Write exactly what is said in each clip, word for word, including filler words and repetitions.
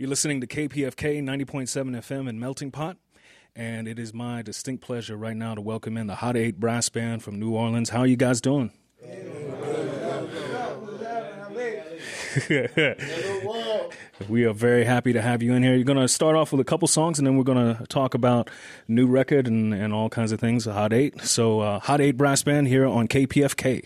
You're listening to K P F K ninety point seven F M in Melting Pot, and it is my distinct pleasure right now to welcome in the Hot Eight Brass Band from New Orleans. How are you guys doing? We are very happy to have you in here. You're going to start off with a couple songs, and then we're going to talk about new record and, and all kinds of things, Hot Eight. So uh, Hot Eight Brass Band here on K P F K.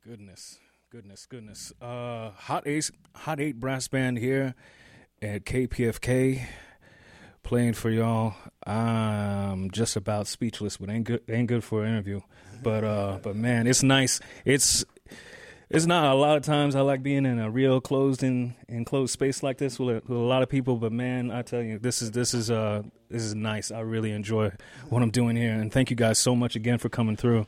Goodness, goodness, goodness. Uh, Hot Eight, Hot Eight Brass Band here at K P F K, playing for y'all. I'm just about speechless, but ain't good. Ain't good for an interview. But uh, but man, it's nice. It's it's not a lot of times I like being in a real closed and enclosed space like this with a, with a lot of people. But man, I tell you, this is this is uh this is nice. I really enjoy what I'm doing here, and thank you guys so much again for coming through.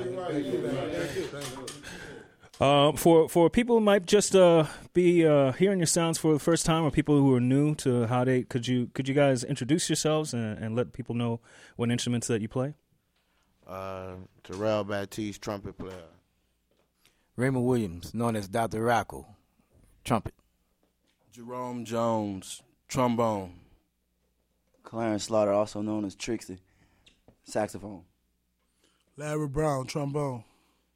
Uh, for for people who might just uh, be uh, hearing your sounds for the first time, or people who are new to Hot Eight, could you could you guys introduce yourselves and, and let people know what instruments that you play? Uh, Terrell Baptiste, trumpet player. Raymond Williams, known as Doctor Rocco, trumpet. Jerome Jones, trombone. Clarence Slaughter, also known as Trixie, saxophone. Larry Brown, trombone.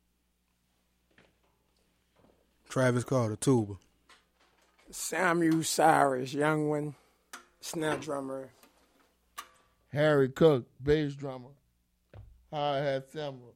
Travis Carter, tuba. Samuel Cyrus, young one, snare drummer. Harry Cook, bass drummer. Hi-hat cymbal.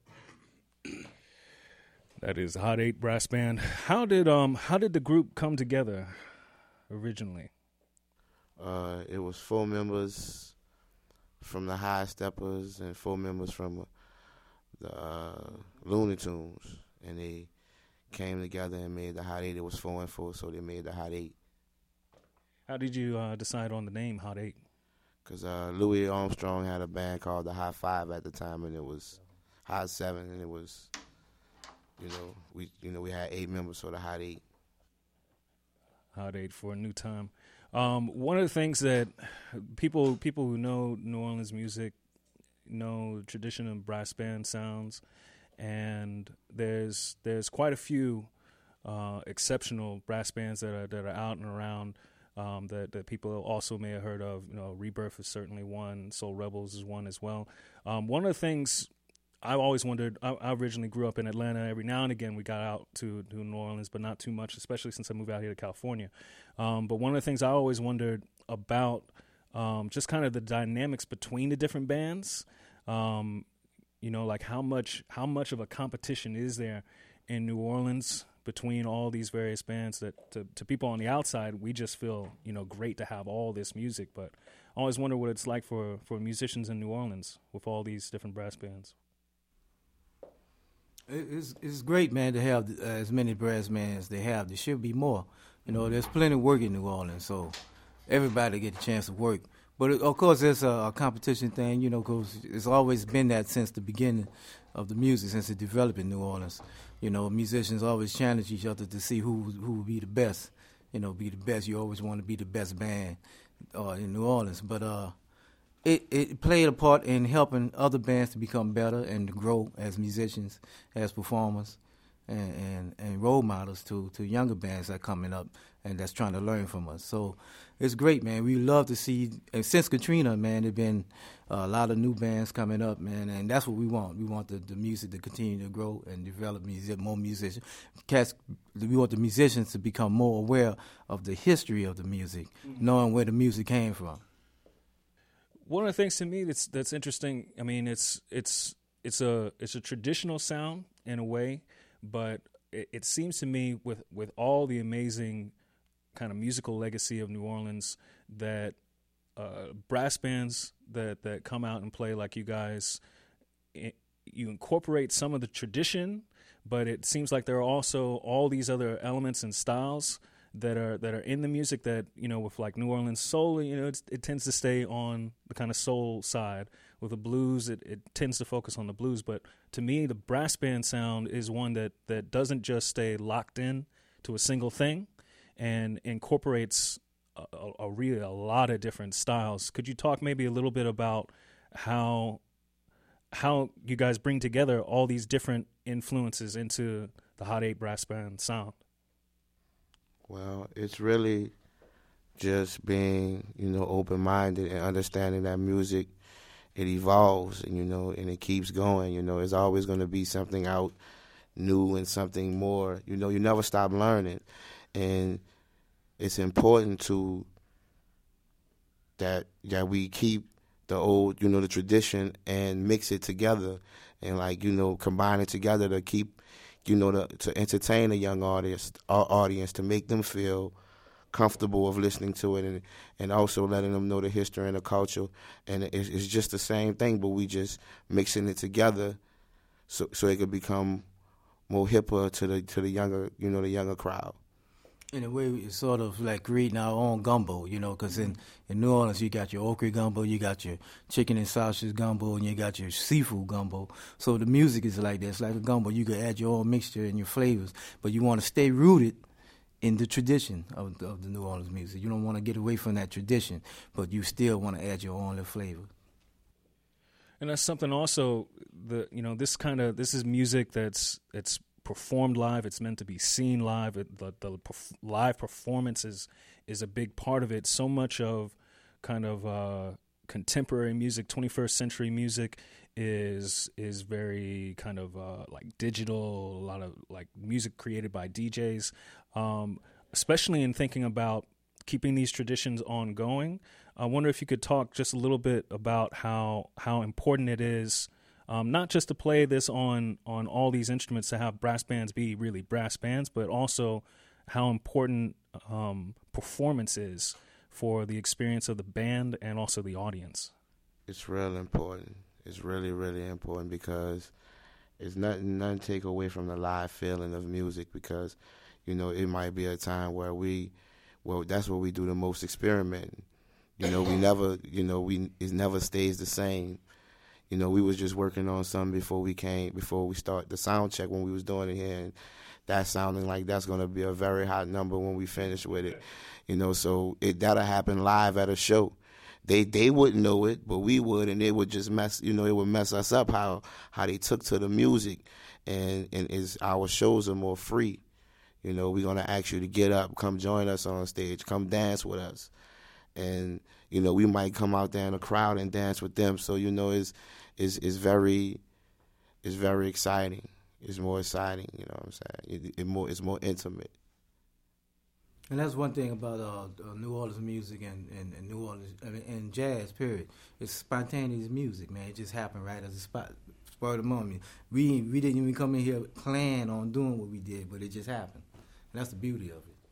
That is Hot Eight Brass Band. How did um how did the group come together originally? Uh, it was four members from the High Steppers and four members from the uh, Looney Tunes, and they came together and made the Hot Eight. It was four and four, so they made the Hot Eight. How did you uh, decide on the name Hot Eight? Because uh, Louis Armstrong had a band called the High Five at the time, and it was Hot Seven, and it was, you know, we you know we had eight members, so the Hot Eight. Hot Eight for a new time. Um, one of the things that people people who know New Orleans music know the tradition of brass band sounds, and there's there's quite a few uh, exceptional brass bands that are that are out and around um, that that people also may have heard of. You know, Rebirth is certainly one. Soul Rebels is one as well. Um, one of the things I always wondered. I, I originally grew up in Atlanta. Every now and again, we got out to, to New Orleans, but not too much, especially since I moved out here to California. Um, but one of the things I always wondered about um, just kind of the dynamics between the different bands. Um, you know, like how much how much of a competition is there in New Orleans between all these various bands that to, to people on the outside, we just feel, you know, great to have all this music. But I always wonder what it's like for, for musicians in New Orleans with all these different brass bands. It's it's great, man, to have uh, as many brass bands as they have. There should be more. You know, there's plenty of work in New Orleans, so everybody get a chance to work. But, of course, it's a, a competition thing, you know, because it's always been that since the beginning of the music, since it developed in New Orleans. You know, musicians always challenge each other to see who who will be the best. You know, be the best. You always want to be the best band uh, in New Orleans. But uh, it, it played a part in helping other bands to become better and to grow as musicians, as performers, and, and, and role models to, to younger bands that are coming up and that's trying to learn from us. So it's great, man. We love to see, and since Katrina, man, there's been a lot of new bands coming up, man, and that's what we want. We want the, the music to continue to grow and develop music, more musicians. Cats, we want the musicians to become more aware of the history of the music, mm-hmm. knowing where the music came from. One of the things to me that's that's interesting, I mean, it's it's it's a it's a traditional sound in a way, but it, it seems to me with, with all the amazing kind of musical legacy of New Orleans that uh, brass bands that, that come out and play like you guys, it, you incorporate some of the tradition, but it seems like there are also all these other elements and styles that are that are in the music that, you know, with like New Orleans soul, you know, it's, it tends to stay on the kind of soul side. With the blues, it, it tends to focus on the blues. But to me, the brass band sound is one that, that doesn't just stay locked in to a single thing and incorporates a, a, a really a lot of different styles. Could you talk maybe a little bit about how how you guys bring together all these different influences into the Hot Eight Brass Band sound? Well, it's really just being, you know, open-minded and understanding that music, it evolves, and, you know, and it keeps going. You know, there's always going to be something out new and something more. You know, you never stop learning. And it's important to that that we keep the old, you know, the tradition and mix it together and, like, you know, combine it together to keep you know, to, to entertain a young audience, our audience, to make them feel comfortable of listening to it, and and also letting them know the history and the culture. And it's, it's just the same thing, but we just mixing it together so so it could become more hipper to the to the younger, you know, the younger crowd. In a way, it's sort of like creating our own gumbo, you know, because in, in New Orleans, you got your okra gumbo, you got your chicken and sausage gumbo, and you got your seafood gumbo. So the music is like that. It's like a gumbo. You can add your own mixture and your flavors, but you want to stay rooted in the tradition of, of the New Orleans music. You don't want to get away from that tradition, but you still want to add your own little flavor. And that's something also, the you know, this kind of, this is music that's, it's performed live. It's meant to be seen live. It, the the perf- live performance is, is a big part of it. So much of kind of uh, contemporary music, twenty-first century music is is very kind of uh, like digital, a lot of like music created by D Js, um, especially in thinking about keeping these traditions ongoing. I wonder if you could talk just a little bit about how how important it is, Um, not just to play this on, on all these instruments, to have brass bands be really brass bands, but also how important um, performance is for the experience of the band and also the audience. It's real important. It's really, really important, because it's nothing, nothing to take away from the live feeling of music, because, you know, it might be a time where we, well, that's where we do the most experimenting. You know, we never, you know, we it never stays the same. You know, we was just working on something before we came, before we start the sound check when we was doing it here, and that's sounding like that's going to be a very hot number when we finish with it. You know, so it that'll happen live at a show. They they wouldn't know it, but we would, and it would just mess, you know, it would mess us up how how they took to the music, and and is our shows are more free. You know, we're gonna ask you to get up, come join us on stage, come dance with us, and you know, we might come out there in the crowd and dance with them. So you know, it's is is very it's very exciting. It's more exciting. You know what I'm saying? It, it more it's more intimate. And that's one thing about uh, New Orleans music and, and, and New Orleans I mean, and jazz. Period. It's spontaneous music, man. It just happened right as a spot, spur of the moment. We we didn't even come in here plan on doing what we did, but it just happened. And that's the beauty of it.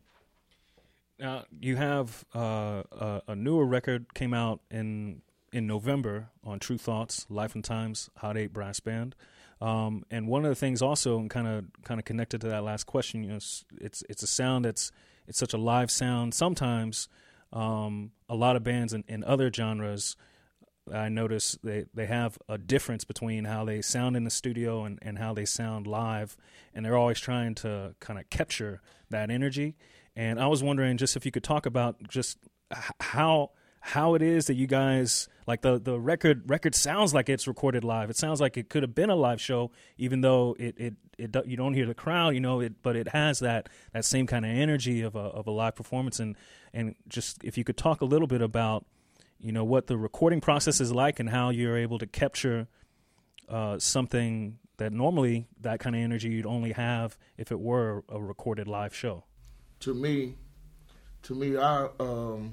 Now you have uh, a, a newer record came out in in November on True Thoughts, Life and Times, Hot Eight Brass Band. Um, and one of the things also, and kind of kind of connected to that last question, you know, it's it's, it's a sound that's it's such a live sound. Sometimes um, a lot of bands in, in other genres, I notice they, they have a difference between how they sound in the studio and, and how they sound live, and they're always trying to kind of capture that energy. And I was wondering just if you could talk about just how how it is that you guys, like the, the record record sounds like it's recorded live. It sounds like it could have been a live show, even though it, it, it you don't hear the crowd, you know, it, but it has that, that same kind of energy of a of a live performance. And, and just if you could talk a little bit about, you know, what the recording process is like and how you're able to capture uh, something that normally that kind of energy you'd only have if it were a recorded live show. To me, to me, I um,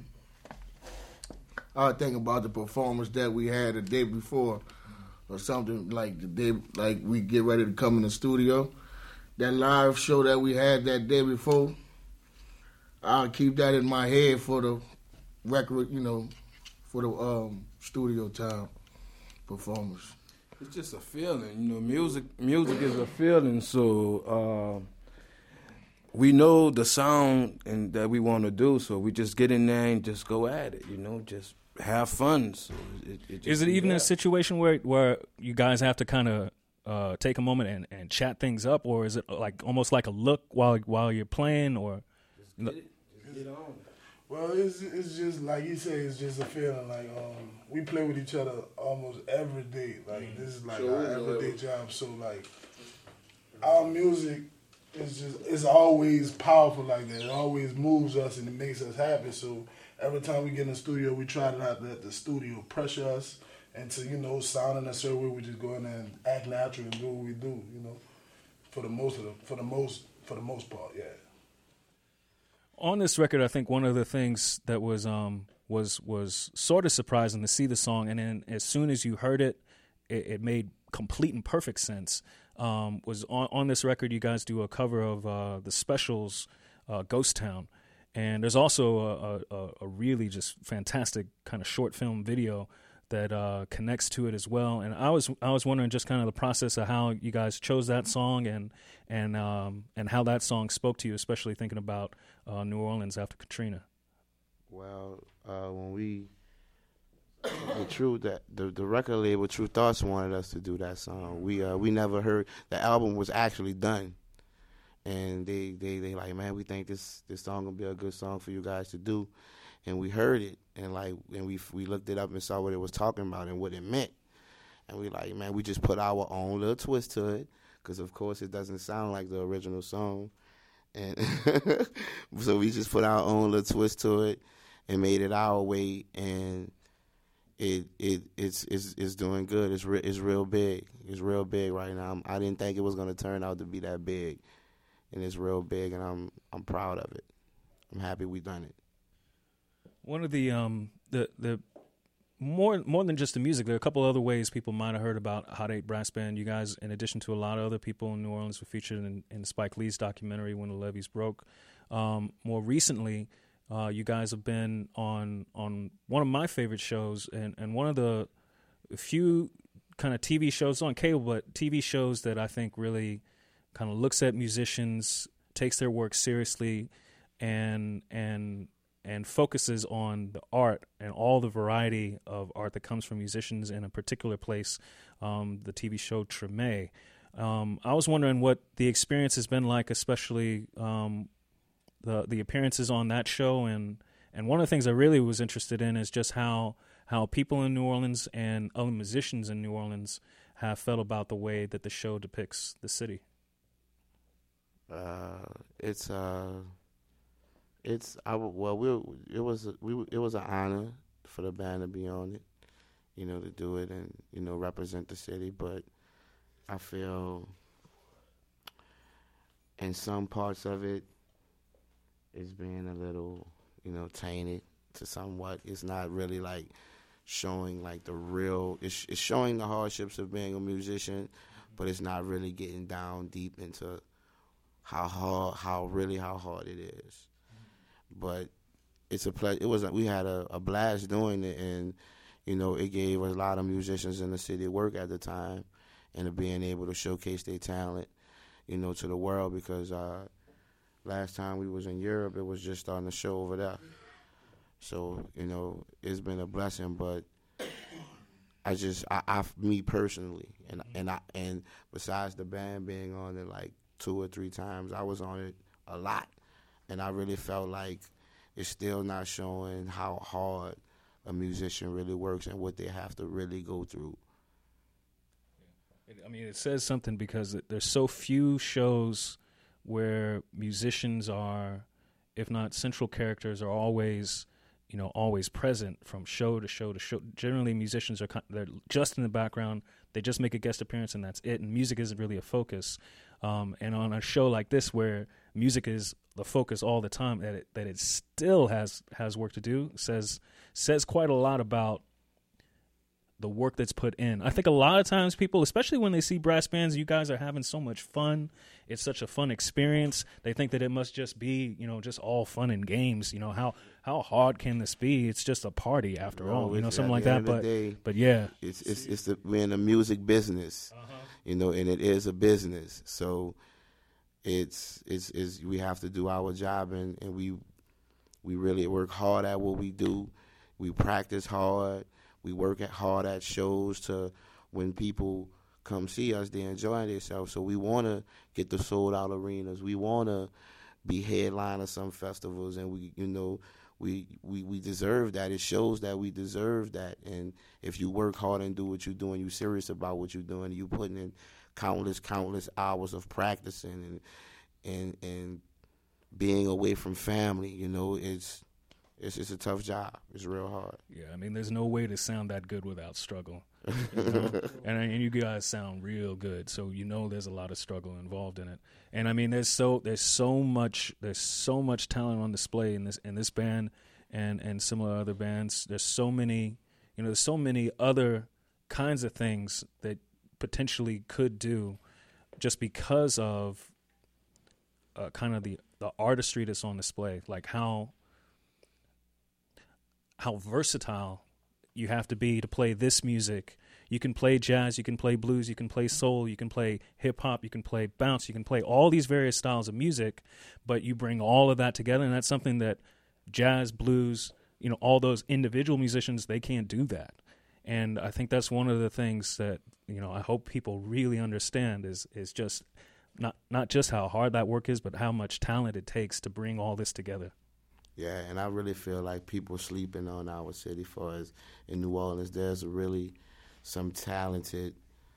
I think about the performance that we had the day before, or something like the day, like we get ready to come in the studio. That live show that we had that day before, I'll keep that in my head for the record, you know, for the um, studio time performance. It's just a feeling, you know. Music, music is a feeling. So. Uh, We know the sound and that we want to do, so we just get in there and just go at it, you know, just have fun. So it, it just is it even that. a situation where where you guys have to kind of uh, take a moment and, and chat things up, or is it like almost like a look while while you're playing, or? Just get it, just get on. Well, it's it's just like you say, it's just a feeling. Like um, we play with each other almost every day. Like mm-hmm. This is like sure, our everyday yeah. job. So like our music. It's just it's always powerful like that. It always moves us and it makes us happy. So every time we get in the studio, we try to not let the studio pressure us into, you know, sound in a certain way. We just go in there and act natural and do what we do, you know, for the most of the for the most for the most part, yeah. On this record, I think one of the things that was um was was sort of surprising to see the song, and then as soon as you heard it, it, it made complete and perfect sense. um, was on, on this record. You guys do a cover of uh, the Specials, uh, Ghost Town. And there's also a, a, a really just fantastic kind of short film video that uh, connects to it as well. And I was I was wondering just kind of the process of how you guys chose that song and and um, and how that song spoke to you, especially thinking about uh, New Orleans after Katrina. Well, uh, when we the True that the the record label True Thoughts wanted us to do that song. We uh, we never heard the album was actually done. And they, they, they like, man, we think this, this song gonna be a good song for you guys to do, and we heard it, and like, and we we looked it up and saw what it was talking about and what it meant, and we like, man, we just put our own little twist to it, because of course it doesn't sound like the original song, and so we just put our own little twist to it, and made it our way, and it it it's it's it's doing good. It's re- it's real big. It's real big right now. I didn't think it was gonna turn out to be that big. And it's real big, and I'm I'm proud of it. I'm happy we done it. One of the um the the more more than just the music, there are a couple other ways people might have heard about Hot Eight Brass Band. You guys, in addition to a lot of other people in New Orleans, were featured in, in Spike Lee's documentary When the Levees Broke. Um, more recently, uh, you guys have been on on one of my favorite shows, and, and one of the few kind of T V shows on cable, but T V shows that I think really kind of looks at musicians, takes their work seriously, and and and focuses on the art and all the variety of art that comes from musicians in a particular place, um, the T V show Treme. Um, I was wondering what the experience has been like, especially um, the the appearances on that show, and and one of the things I really was interested in is just how how people in New Orleans and other musicians in New Orleans have felt about the way that the show depicts the city. Uh, it's uh, it's I well we it was a, we it was an honor for the band to be on it, you know, to do it and you know represent the city. But I feel in some parts of it, it's being a little you know tainted to somewhat. It's not really like showing like the real. It's, it's showing the hardships of being a musician, but it's not really getting down deep into how hard, how really how hard it is. But it's a ple- It was a, we had a, a blast doing it, and you know it gave a lot of musicians in the city work at the time, and of being able to showcase their talent, you know, to the world. Because uh, last time we was in Europe, it was just starting to show over there. So you know it's been a blessing, but I just I, I me personally, and and I and besides the band being on it like two or three times, I was on it a lot, and I really felt like it's still not showing how hard a musician really works and what they have to really go through. I mean, it says something because there's so few shows where musicians are, if not central characters, are always, you know, always present from show to show to show. Generally, musicians are they're just in the background. They just make a guest appearance and that's it. And music isn't really a focus. Um, and on a show like this, where music is the focus all the time, that it, that it still has has work to do, says says quite a lot about the work that's put in. I think a lot of times people, especially when they see brass bands, you guys are having so much fun. It's such a fun experience. They think that it must just be, you know, just all fun and games. You know, how how hard can this be? It's just a party after No, all, you know, it's- something at like the that. end of But the day, but yeah, It's it's it's the, we're in the music business, you know, and it is a business. So it's it's is we have to do our job, and, and we we really work hard at what we do. We practice hard. We work at hard at shows to when people come see us, they enjoy themselves. So we want to get the sold out arenas. We want to be headline of some festivals, and we, you know, we, we we deserve that. It shows that we deserve that. And if you work hard and do what you're doing, you're serious about what you're doing, you putting in countless, countless hours of practicing and and and being away from family, you know, it's it's it's a tough job. It's real hard. yeah. I mean, there's no way to sound that good without struggle. You know? and and you guys sound real good, so you know there's a lot of struggle involved in it. And I mean, there's so there's so much there's so much talent on display in this in this band and and similar other bands. There's so many, you know, there's so many other kinds of things that potentially could do just because of uh, kind of the, the artistry that's on display, like how how versatile you have to be to play this music. You can play jazz, you can play blues, you can play soul, you can play hip-hop, you can play bounce, you can play all these various styles of music, but you bring all of that together, and that's something that jazz, blues, you know, all those individual musicians, they can't do that. And I think that's one of the things that, you know, I hope people really understand is is just not not just how hard that work is, but how much talent it takes to bring all this together. Yeah, and I really feel like people sleeping on our city. For us in New Orleans, there's really some talented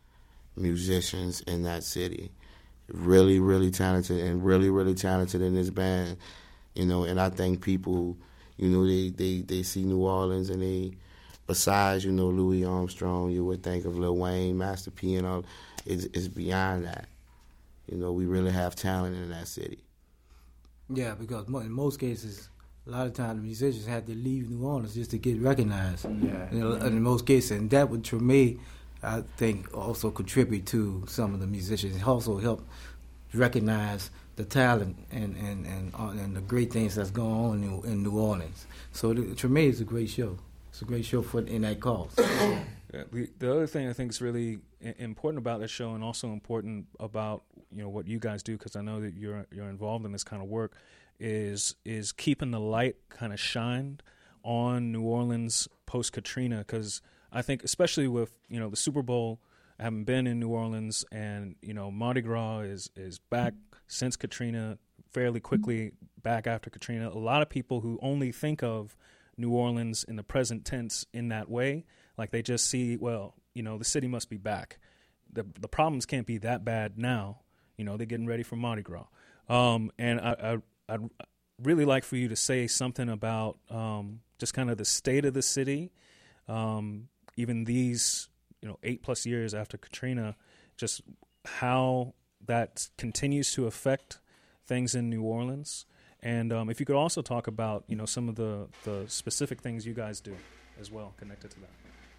musicians in that city. Really, really talented, and really, really talented in this band. You know, and I think people, you know, they, they, they see New Orleans and they, besides, you know, Louis Armstrong, you would think of Lil Wayne, Master P, and all. It's, it's beyond that. You know, we really have talent in that city. Yeah, because in most cases, a lot of times the musicians had to leave New Orleans just to get recognized. Yeah. You know, in most cases, and that would, for me, I think, also contribute to some of the musicians. It also help recognize the talent and and and, uh, and the great things that's going on in, in New Orleans. So the, for me, it's a great show. It's a great show for in that cause. Yeah, the, the other thing I think is really important about this show, and also important about, you know, what you guys do, because I know that you're you're involved in this kind of work, is is keeping the light kind of shined on New Orleans post Katrina. Because I think, especially with, you know, the Super Bowl, I haven't been in New Orleans, and, you know, Mardi Gras is is back since Katrina, fairly quickly back after Katrina. A lot of people who only think of New Orleans in the present tense in that way, like they just see, well, you know, the city must be back. The the problems can't be that bad now. You know, they're getting ready for Mardi Gras. Um, and I, I, I'd really like for you to say something about um, just kind of the state of the city, um, even these, you know, eight plus years after Katrina, just how that continues to affect things in New Orleans. And um, if you could also talk about, you know, some of the, the specific things you guys do as well connected to that.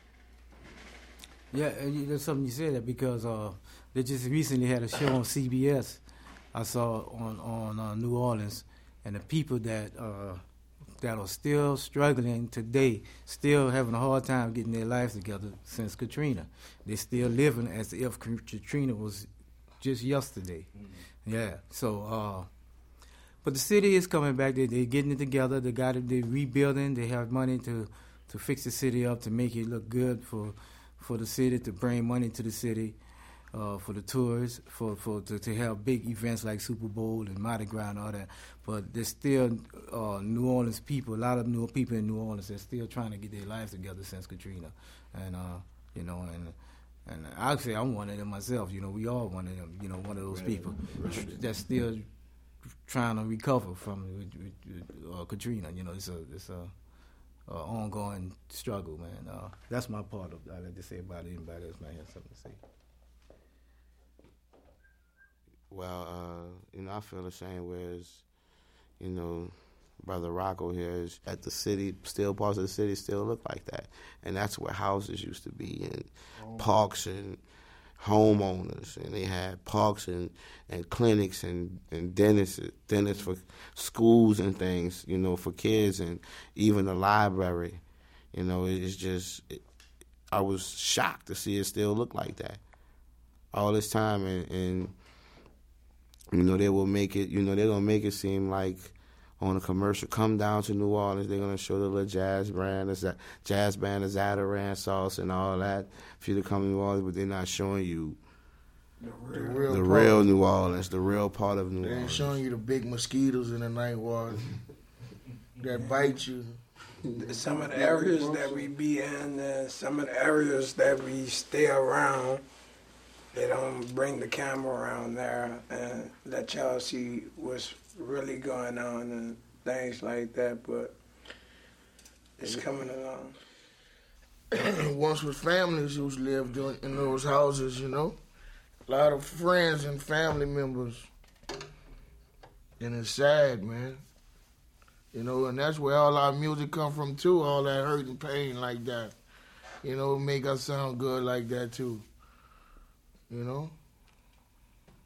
Yeah, there's something you said that because uh, they just recently had a show on C B S I saw on on uh, New Orleans, and the people that uh, that are still struggling today, still having a hard time getting their lives together since Katrina. They're still living as if Katrina was just yesterday. Mm-hmm. Yeah, so. Uh, But the city is coming back. They, they're getting it together. They got it. They're rebuilding. They have money to, to fix the city up, to make it look good for for the city, to bring money to the city, uh, for the tourists, for, for to, to have big events like Super Bowl and Mardi Gras and all that. But there's still uh, New Orleans people, a lot of new people in New Orleans that's still trying to get their lives together since Katrina. And, uh, you know, and and actually I'm one of them myself. You know, we all one of them, you know, one of those people that's still trying to recover from uh, Katrina. You know, it's a it's a, a ongoing struggle, man. Uh, that's my part of it. I like to say about it. Anybody else might have something to say. Well, uh, you know, I feel the same way as, you know, Brother Rocco here is at the city, still parts of the city still look like that. And that's where houses used to be, and oh. parks and homeowners, and they had parks and, and clinics and, and dentists, dentists for schools and things, you know, for kids, and even the library. You know, it's just, it, I was shocked to see it still look like that all this time. And, and, you know, they will make it, you know, they're going to make it seem like on a commercial, come down to New Orleans, they're going to show the little jazz band, the jazz band, the Zatarain sauce and all that for you to come to New Orleans, but they're not showing you the real, the real New Orleans, the real part of New they Orleans. They ain't showing you the big mosquitoes in the night water that bite you. Some of the areas that we be in, uh, some of the areas that we stay around, they don't bring the camera around there and let y'all see what's really going on and things like that, but it's coming along. Once with families who lived in those houses, you know, a lot of friends and family members, and it's sad, man. You know, and that's where all our music come from too, all that hurt and pain like that. You know, make us sound good like that too. You know?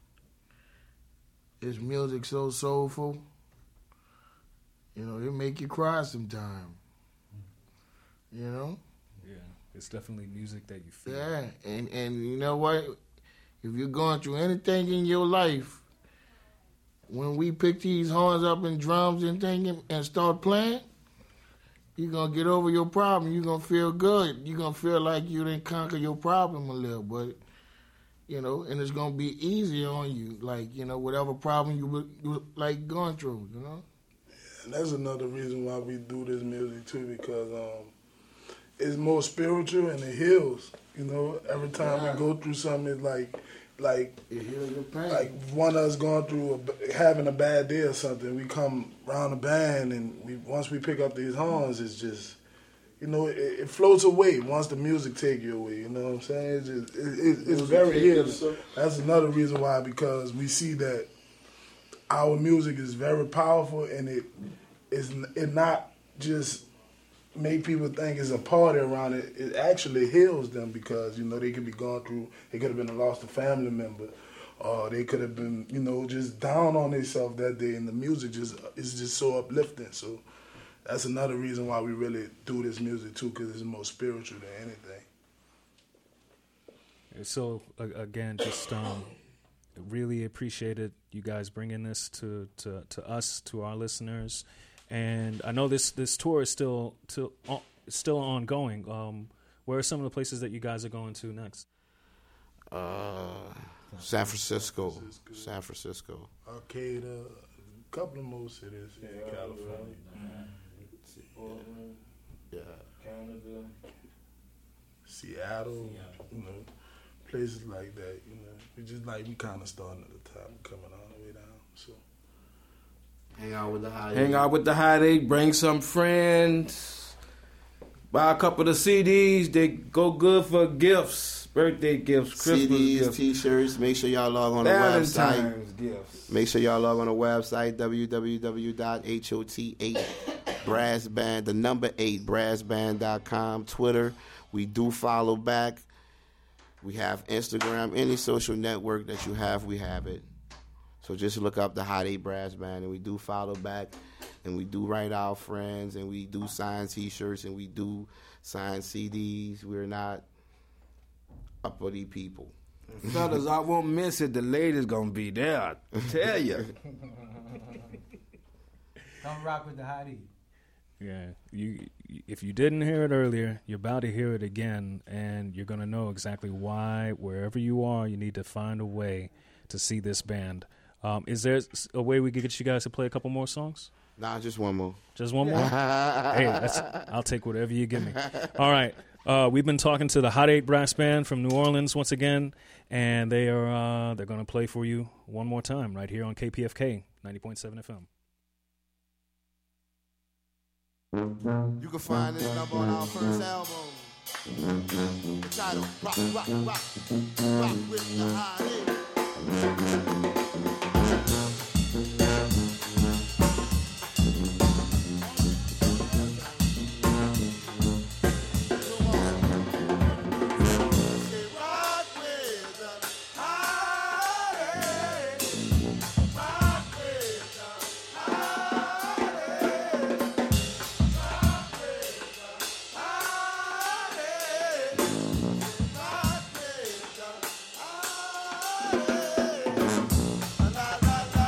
his music so soulful. You know, it make you cry sometime. You know? Yeah, it's definitely music that you feel. Yeah, and, and you know what? If you're going through anything in your life, when we pick these horns up and drums and things and start playing, you're going to get over your problem. You're going to feel good. You're going to feel like you didn't conquer your problem a little, but, you know, and it's going to be easier on you, like, you know, whatever problem you were, you were like going through, you know? And that's another reason why we do this music, too, because um, it's more spiritual and it heals, you know? Every time yeah. we go through something, it's like... Like, it heals your pain. Like one of us going through a, having a bad day or something, we come around the band and we once we pick up these horns, it's just, you know, it, it floats away once the music take you away. You know what I'm saying? It's just, it, it, it's very healing. That's another reason why, because we see that our music is very powerful and it is it not just make people think it's a party around it. It actually heals them because, you know, they could be going through, they could have been a lost a family member, or they could have been, you know, just down on themselves that day, and the music just is just so uplifting. So that's another reason why we really do this music too, because it's more spiritual than anything. So again, just um, really appreciated you guys bringing this to, to, to us, to our listeners. And I know this, this tour is still to, uh, still ongoing. Um, where are some of the places that you guys are going to next? Uh, San Francisco. San Francisco. Arcata, a couple of more cities in yeah, California. Mm-hmm. Yeah. Canada. Seattle, you know, places like that, you know. We just like, we kind of starting at the top, coming all the way down, so. Hang out with the high Hang out with the high eight. Bring some friends. Buy a couple of C Ds. They go good for gifts, birthday gifts, Christmas C Ds, gifts, T-shirts. Make sure y'all log on the website. Gifts. Make sure y'all log on the website w w w dot hot eight brass band, the number eight brass band dot com. Twitter, we do follow back. We have Instagram, any social network that you have, we have it. So just look up the Hot eight Brass Band, and we do follow back, and we do write our friends, and we do sign T-shirts, and we do sign C Ds. We're not uppity people. Fellas, I won't miss it. The ladies gonna be there. I tell you. Come rock with the Hot eight. Yeah, you. If you didn't hear it earlier, you're about to hear it again, and you're gonna know exactly why. Wherever you are, you need to find a way to see this band. Um, is there a way we could get you guys to play a couple more songs? Nah, just one more. Just one more? Hey, that's, I'll take whatever you give me. All right. Uh, we've been talking to the Hot eight Brass Band from New Orleans once again, and they are uh, they're going to play for you one more time right here on K P F K ninety point seven F M. You can find this number on our first album. The title, Rock, Rock, Rock, Rock with the Hot eight. La la la.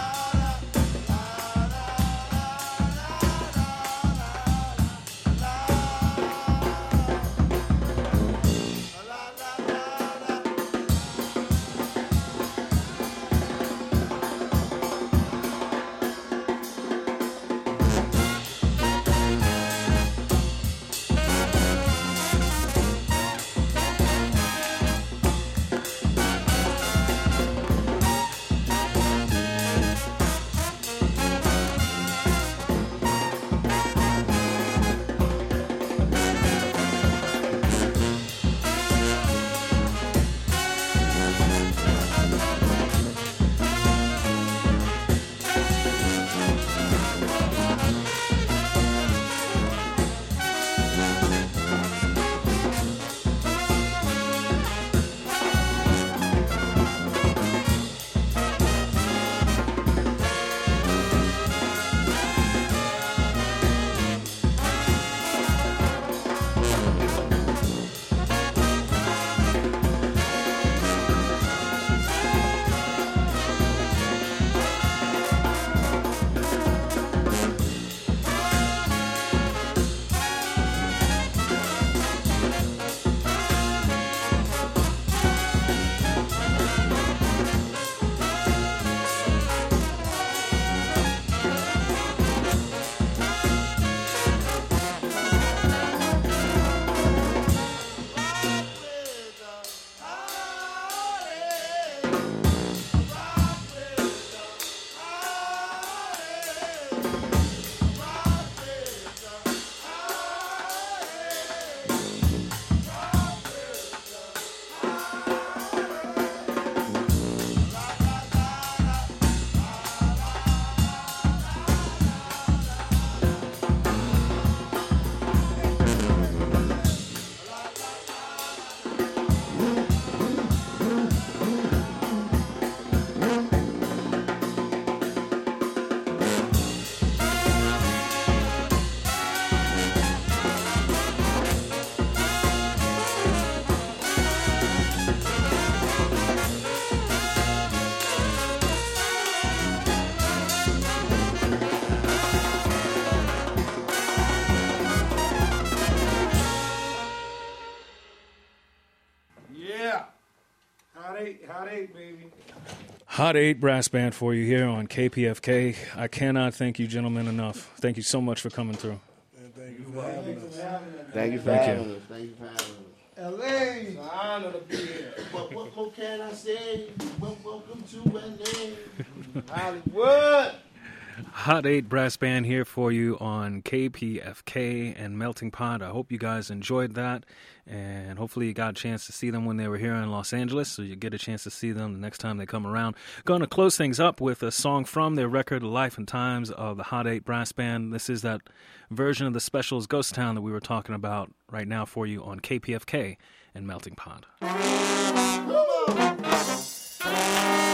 Hot eight Brass Band for you here on K P F K. I cannot thank you gentlemen enough. Thank you so much for coming through. And thank you for having us. Thank you for Thank having you. us. Thank you for having us. L A. It's an honor to be here. What, what more can I say? Wel- Welcome to L A. Hollywood. Hot eight Brass Band here for you on K P F K and Melting Pot. I hope you guys enjoyed that, and hopefully you got a chance to see them when they were here in Los Angeles, so you get a chance to see them the next time they come around. Going to close things up with a song from their record, Life and Times of the Hot eight Brass Band. This is that version of the specials Ghost Town that we were talking about right now for you on K P F K and Melting Pot.